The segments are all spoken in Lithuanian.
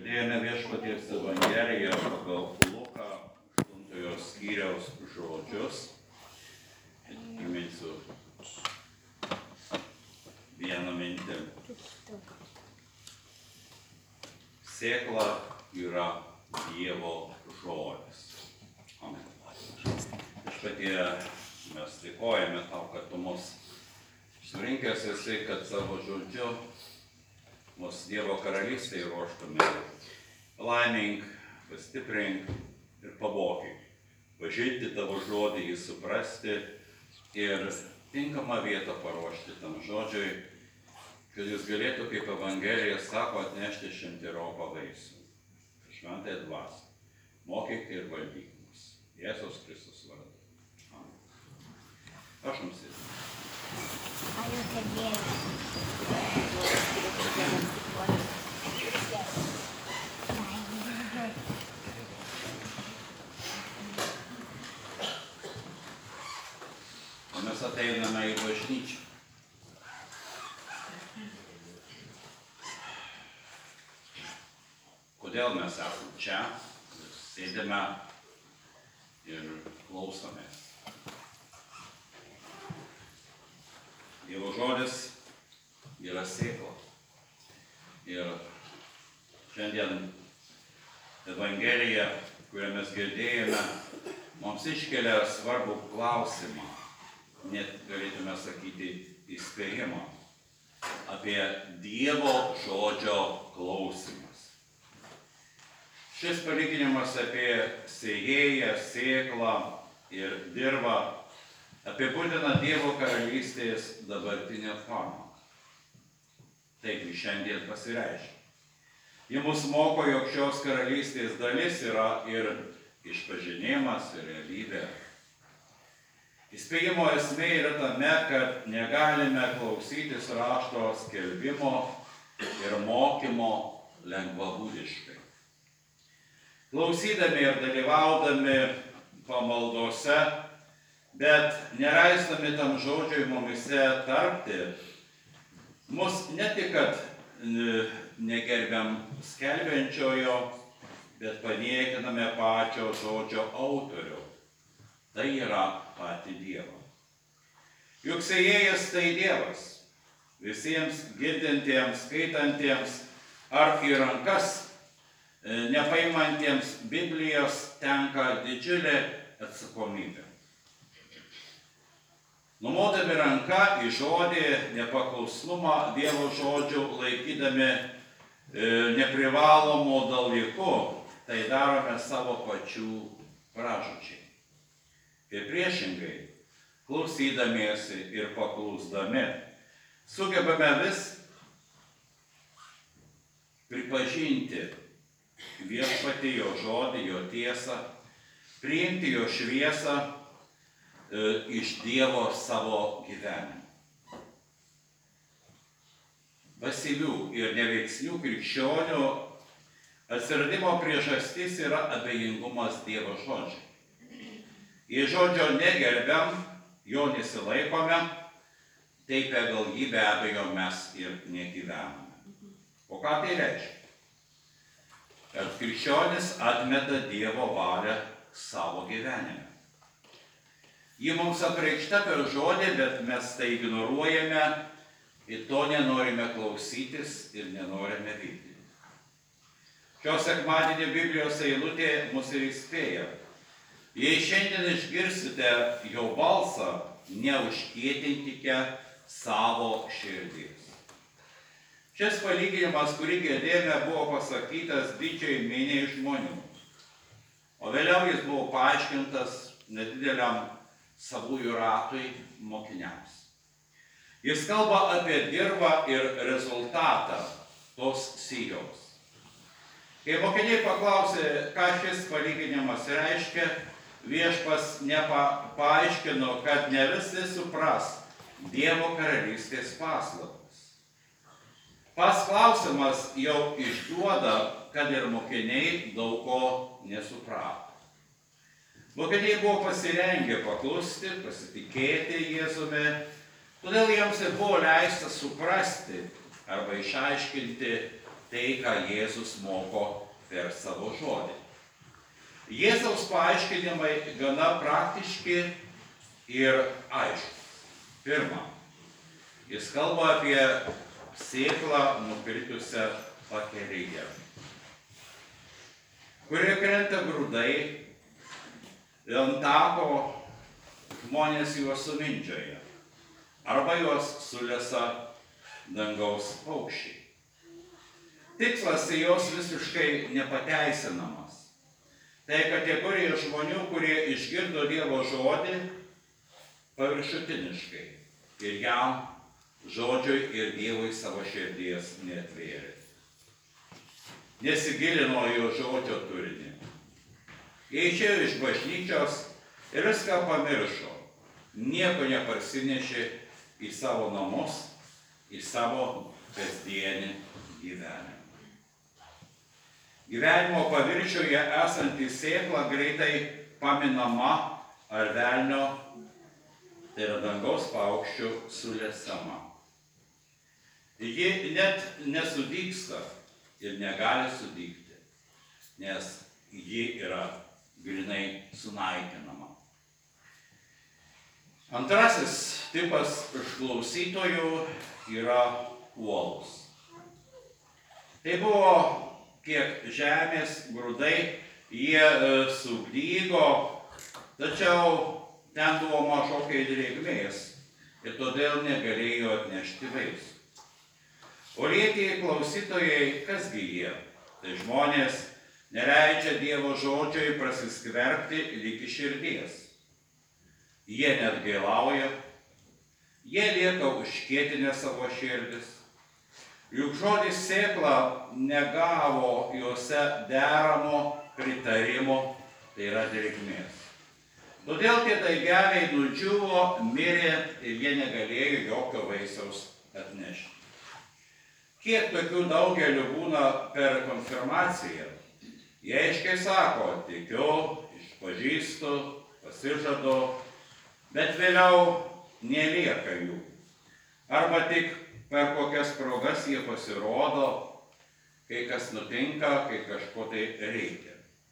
Girdėjome Viešpaties Evangeliją pagal Luką 8 skyriaus žodžius. Įminsiu vieną mintį. Sėkla yra Dievo žodis. Amen. Viešpatie, mes dėkojame tau, kad tu mus surinkęs esi, kad savo žodžiu mus Dievo karalystėje ruoštume. Laimink, pastiprink ir pamokyk. Pažinti tavo žodį, jį suprasti ir tinkamą vietą paruošti tam žodžiui, kad jis galėtų, kaip Evangelija sako, atnešti šimteriopa vaisių. Šventąją dvasią. Mokyk ir valdyk mus. Jėzus Kristus vardu. Amen. Aš jums įsivaizduoju. Mes ateiname į bažnyčią. Kodėl mes esame čia, sėdime ir klausomės. Dievo žodis yra sėkla. Ir šiandien Evangelija, kurią mes girdėjome, mums iškelia svarbų klausimą, net galėtume sakyti įspėjimą, apie Dievo žodžio klausimas. Šis palyginimas apie sėjėją, sėklą ir dirvą apibūdina Dievo karalystės dabartinę formą. Taip jis šiandien pasireiškia. Ji mus moko, jog šios karalystės dalis yra ir išpažinimas, ir realybė. Įspėjimo esmė yra tame, kad negalime klausytis rašto skelbimo ir mokymo lengvabūdiškai. Klausydami ir dalyvaudami pamaldose, bet neleisdami tam žodžiui mumise tarpti, mus ne tik, kad negerbiam skelbiančiojo, bet paniekiname pačio žodžio autorių. Tai yra patį Dievą. Juk sėjėjas tai Dievas. Visiems girdintiems, skaitantiems ar į rankas nepaimantiems Biblijos tenka didžiulė atsakomybė. Numodami ranką į žodį nepaklusnumą Dievo žodžių laikydami neprivalomo dalyku, tai darome savo pačių pražūčiai. Ir priešingai, klausydamiesi ir paklusdami, sugebame vis pripažinti viešpatį jo žodį, jo tiesą, priimti jo šviesą iš Dievo savo gyvenimą. Pasyvių ir neveiksnių krikščionių atsiradimo priežastis yra abejingumas Dievo žodžiai. Jei žodžio negerbiam, jo nesilaikome, tai pagal jį be abejo mes ir negyvename. O ką tai reiškia? Kad krikščionis atmeta Dievo valią savo gyvenime. Ji mums apreikšta per žodį, bet mes tai ignoruojame ir to nenorime klausytis ir nenorime vykdyti. Šio sekmadienio Biblijos eilutė mus ir įspėja. Jei šiandien išgirsite jo balsą, neužkietinkite savo širdies. Šis palyginimas, kurį girdėjome, buvo pasakytas didžiai miniai žmonių, o vėliau jis buvo paaiškintas nedideliam savųjų ratui mokiniams. Jis kalba apie dirvą ir rezultatą tos sijos. Kai mokiniai paklausė, ką šis palyginimas reiškia, viešpas nepaaiškino, kad ne visi supras Dievo karalystės paslaptis. Pats klausimas jau išduoda, kad ir mokiniai daug ko nesuprato. Mokiniai buvo pasirengę paklusti, pasitikėti Jėzumi, todėl jiems ir buvo leista suprasti arba išaiškinti tai, ką Jėzus moko per savo žodį. Jėzaus paaiškinimai gana praktiški ir aiškus. Pirma, jis kalba apie sėklą nukritusią pakelėje, kurioje krenta grūdai, ant tako žmonės juos sumindžioja, arba juos sulesa dangaus paukščiai. Tikslas jos visiškai nepateisinamas. Tai kategorija žmonių, kurie išgirdo Dievo žodį paviršutiniškai ir jam žodžiui ir Dievui savo širdies neatvėrė. Nesigilino jo žodžio turinį. Jie išėjo iš bažnyčios ir viską pamiršo. Nieko neparsinešė į savo namus, į savo kasdienį gyvenimą. Gyvenimo paviršiuje esanti sėkla greitai paminama ar velnio, tai yra dangaus paukščių sulesama. Ji net nesudygsta ir negali sudygti, nes ji yra grynai sunaikinama. Antrasis tipas išklausytojų yra uolūs. Tai buvo kiek žemės grūdai, jie sudygo, tačiau ten buvo mažokai drėgmės ir todėl negalėjo atnešti vaisių. O lietieji klausytojai, kasgi jie? Tai žmonės neleidžia Dievo žodžiui prasiskverbti lygi širdies. Jie net gailauja, jie lieka užkietinę savo širdis. Juk žodis sėkla negavo juose deramo pritarimo, tai yra drėgmės. Todėl tie daigeliai nudžiuvo, mirė ir jie negalėjo jokio vaisiaus atnešti. Kiek tokių daugelių būna per konfirmaciją? Jie aiškiai sako, tikiu, išpažįstu, pasižadu, bet vėliau nelieka jų. Arba tik per kokias progas jie pasirodo, kai kas nutinka, kai kažko tai reikia.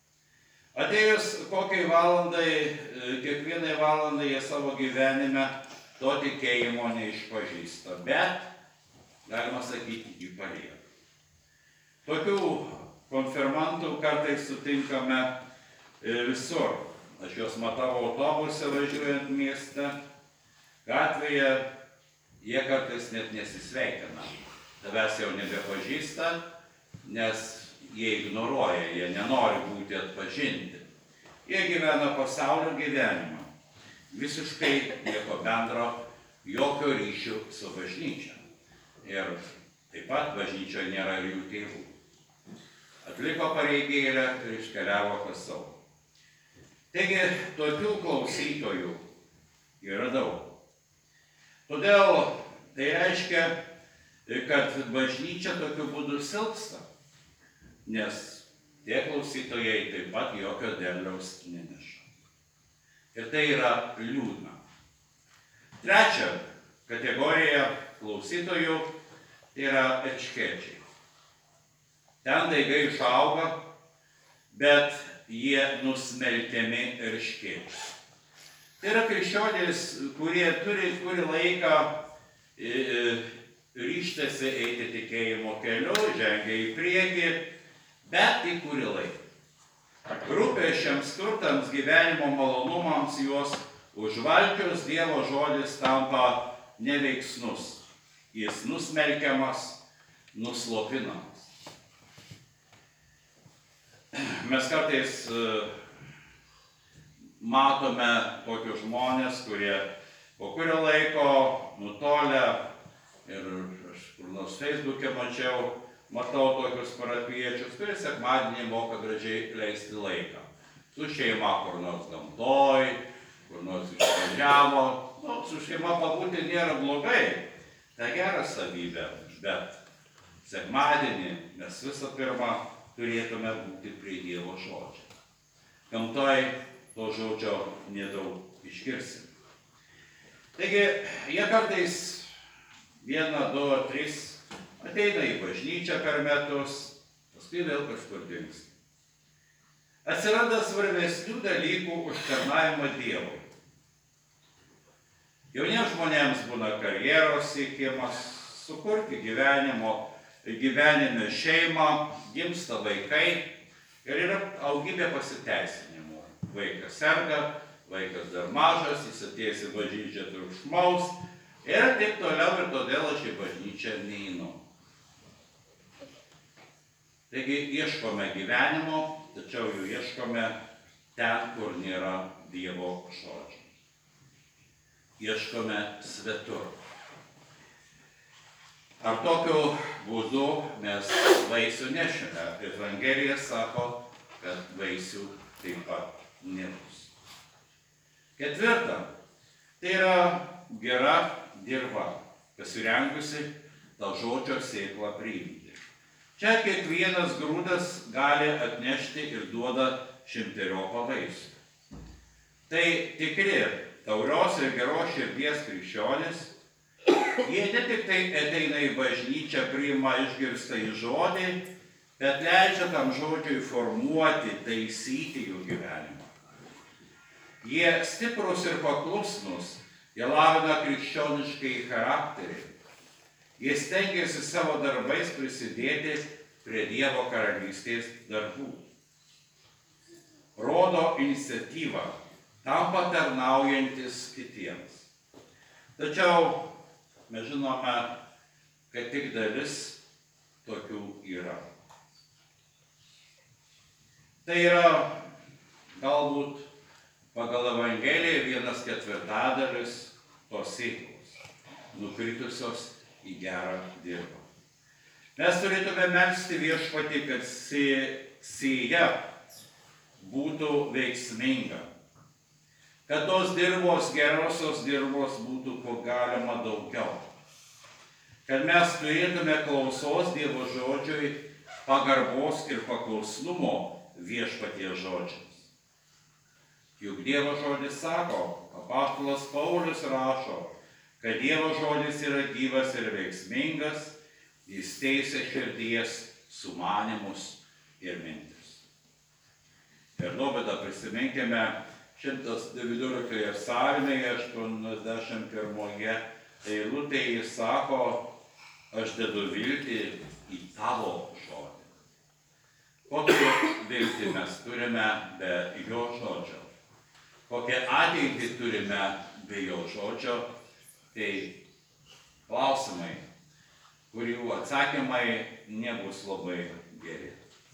Atėjus kokiai valandai, kiekvienai valandai jie savo gyvenime to tikėjimo neišpažįsta, bet, galima sakyti, jį palieka. Tokių konfirmantų kartais sutinkame visur. Aš juos matau autobuse važiuojant mieste, gatvėje, jie kartais net nesisveikina. Tavęs jau nebepažįsta, nes jie ignoruoja, jie nenori būti atpažinti. Jie gyvena pasaulio gyvenimą. Visiškai nieko bendro, jokio ryšių su bažnyčia. Ir taip pat bažnyčioje nėra ir jų tėvų. Atliko pareigėlę ir iškeliavo pas savo. Taigi, tokių klausytojų yra daug. Todėl tai reiškia, kad bažnyčia tokiu būdu silpsta, nes tie klausytojai taip pat jokio derliaus neneša. Ir tai yra liūdna. Trečia kategorija klausytojų tai yra erškėčiai. Ten daigai išauga, bet jie nusmelkiami erškėčiais. Tai yra krikščionys, kurie turi kurį laiką ryžtasi eiti tikėjimo keliu, žengia į priekį, bet į kurį laiką. Rūpesčiams, turtams, gyvenimo malonumams juos užvalkius Dievo žodis tampa neveiksnus. Jis nusmelkiamas, nuslopinamas. Mes kartais matome tokius žmonės, kurie po kurio laiko nutolę, ir aš kur nors Facebook'e matau tokius parapijiečius, kurie sekmadienį moka gražiai leisti laiką. Su šeima kur nors gamtoj, kur nors išvažiavo. Su šeima pabūti nėra blogai, tai gera savybė, bet sekmadienį mes visą pirmą turėtume būti prie Dievo žodžio. Gamtoj to žodžio nedaug išgirsim. Taigi, jie kartais 1, 2, 3 Ateina į bažnyčią per metus, paskui vėl kažkur dingsta. Atsiranda svarbesnių dalykų už tarnavimą Dievui. Jauniems žmonėms būna karjeros siekimas, sukurti gyvenime šeimą, gimsta vaikai ir yra daugybė pasiteisinimų. Vaikas serga, vaikas dar mažas, jis atėjęs į bažnyčią triukšmaus ir taip toliau ir todėl aš į bažnyčią neinu. Taigi ieškome gyvenimo, tačiau jų ieškome ten, kur nėra Dievo žodžio. Ieškome svetur. Ar tokiu būdu mes vaisių nešime? Evangelija sako, kad vaisių taip pat nebus. Ketvirta, tai yra gera dirva, pasirengusi tą žodžio sėklą priimti. Čia kiekvienas grūdas gali atnešti ir duoda 100 vaisių. Tai tikri taurios ir geros širdies krikščionys, jie ne tik tai ateina į bažnyčią, priima išgirstą į žodį, bet leidžia tam žodžiui formuoti, taisyti jų gyvenimą. Jie stiprus ir paklusnus, jie lavina krikščioniškai charakterį. Jie stengiasi savo darbais prisidėti prie Dievo karalystės darbų. Rodo iniciatyvą, tampa tarnaujantis kitiems. Tačiau mes žinome, kad tik dalis tokių yra. Tai yra galbūt pagal Evangeliją 1/4 tos sėklos, nukritusios į gerą dirvą. Mes turėtume melsti Viešpatį, kad sėja būtų veiksminga, kad tos dirvos, gerosios dirvos būtų kuo galima daugiau, kad mes turėtume klausos Dievo žodžiui, pagarbos ir paklusnumo Viešpaties žodžiams. Juk Dievo žodis sako, apaštalas Paulius rašo, kad Dievo žodis yra gyvas ir veiksmingas, jis teisia širdies sumanymus ir mintis. Ir nuobodą prisiminkime 119 psalmėje 81 eilutėje jis sako, aš dedu viltį į tavo žodį. Kokią viltį mes turime be jo žodžio? Kokią ateitį turime be jo žodžio? Tai klausimai, kurių atsakymai nebus labai geri.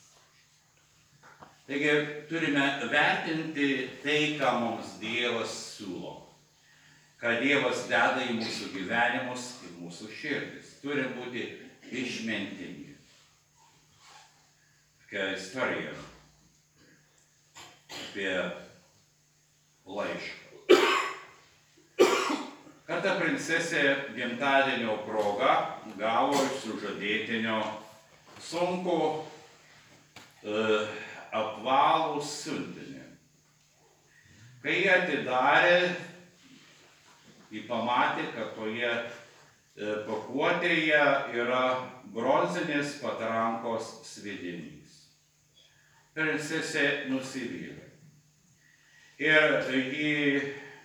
Taigi turime vertinti tai, ką mums Dievas siūlo, ką Dievas deda į mūsų gyvenimus, į mūsų širdis. Turi būti išmintingi. Tokia istorija apie laišką. Kartą princesė gimtadienio proga gavo iš sužadėtinio sunkų apvalų siuntinį. Kai jie atidarė, jį pamatė, kad toje pakuotėje yra bronzinės patrankos sviedinys. Princesė nusivylė. Ir jį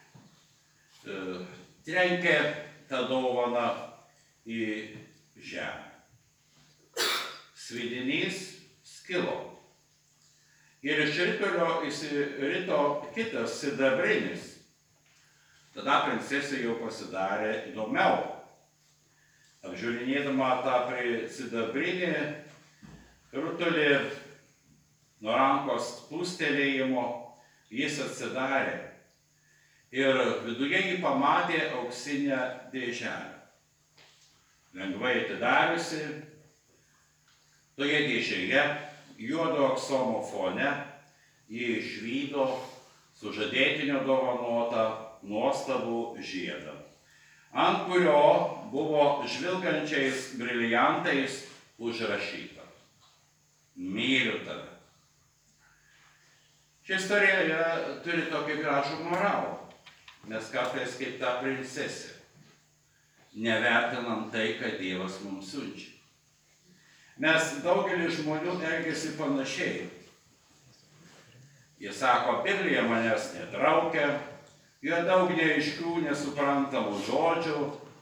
trenkė tą dovaną į žemę. Sviedinys skilo. Ir iš ritulio išsirito kitas sidabrinis. Tada princesė jau pasidarė įdomiau. Apžiūrinėdama tą sidabrinį rutulį nuo rankos pūstelėjimo, jis atsidarė. Ir viduje jį pamatė auksinę dėželę. Lengvai atidariusi, toje dėžėje, juodo aksomo fone, jį išvydo sužadėtinio dovanotą nuostabų žiedą, ant kurio buvo žvilgančiais briliantais užrašyta: myliu tave. Ši istorija turi tokį gražų moralą. Mes kartais kaip ta princesė nevertinam tai, ką Dievas mums siunčia. Nes daugelis žmonių elgiasi panašiai. Jie sako, Biblija manęs netraukia, yra daug neaiškių, nesuprantamų žodžių.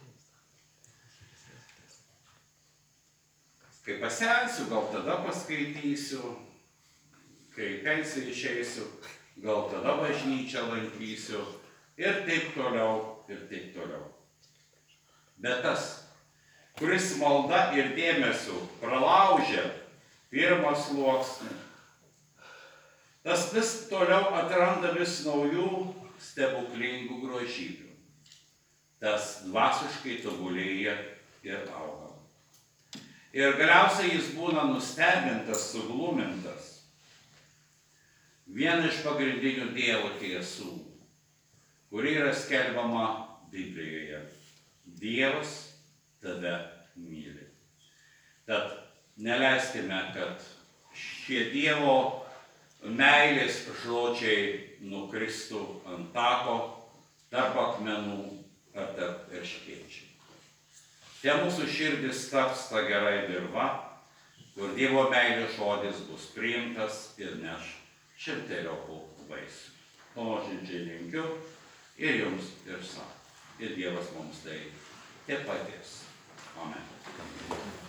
Kai pasensiu, gal tada paskaitysiu, kai pensiją išeisiu, gal tada bažnyčią lankysiu ir taip toliau, ir taip toliau. Bet tas, kuris malda ir dėmesiu pralaužia pirmą sluoksnį, tas vis toliau atranda vis naujų stebuklingų grožybių. Tas dvasiškai tobulėja ir auga. Ir galiausiai jis būna nustebintas, suglumintas. Viena iš pagrindinių Dievo tiesų, kuri yra skelbiama Biblijoje. Dievas tave myli. Tad neleiskime, kad šie Dievo meilės žodžiai nukristų ant tako, tarp akmenų ar tarp erškėčių. Te mūsų širdis taps ta gerai dirva, kur Dievo meilės žodis bus priimtas ir neš šimteriopų vaisių. Nuoširdžiai linkiu ir jums, ir sau. Ir Dievas mums tai padės. Amen.